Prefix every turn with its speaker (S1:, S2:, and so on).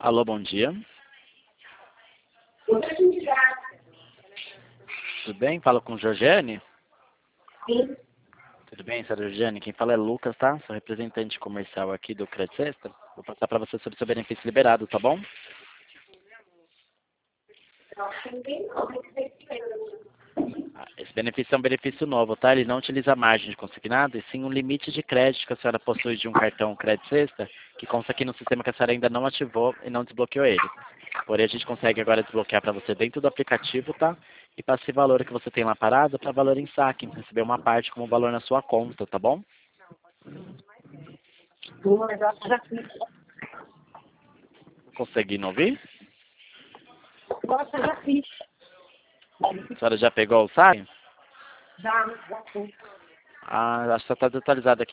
S1: Alô, bom dia. Tudo bem? Falo com Georgiane?
S2: Sim.
S1: Tudo bem, senhora Georgiane? Quem fala é Lucas, tá? Sou representante comercial aqui do Credit Sexta. Vou passar para você sobre seu benefício liberado, tá bom? Esse benefício é um benefício novo, tá? Ele não utiliza a margem de consignado, e sim um limite de crédito que a senhora possui de um cartão Credit Sexta, que consta aqui no sistema que a senhora ainda não ativou e não desbloqueou ele. Porém, a gente consegue agora desbloquear para você dentro do aplicativo, tá? E passa esse valor que você tem lá parado para valor em saque, receber uma parte como valor na sua conta, tá bom?
S2: Mas eu já fiz.
S1: Conseguindo ouvir?
S2: Nossa, eu já fiz.
S1: A senhora já pegou o saque?
S2: Já fiz.
S1: Ah, acho que só está desatualizado aqui.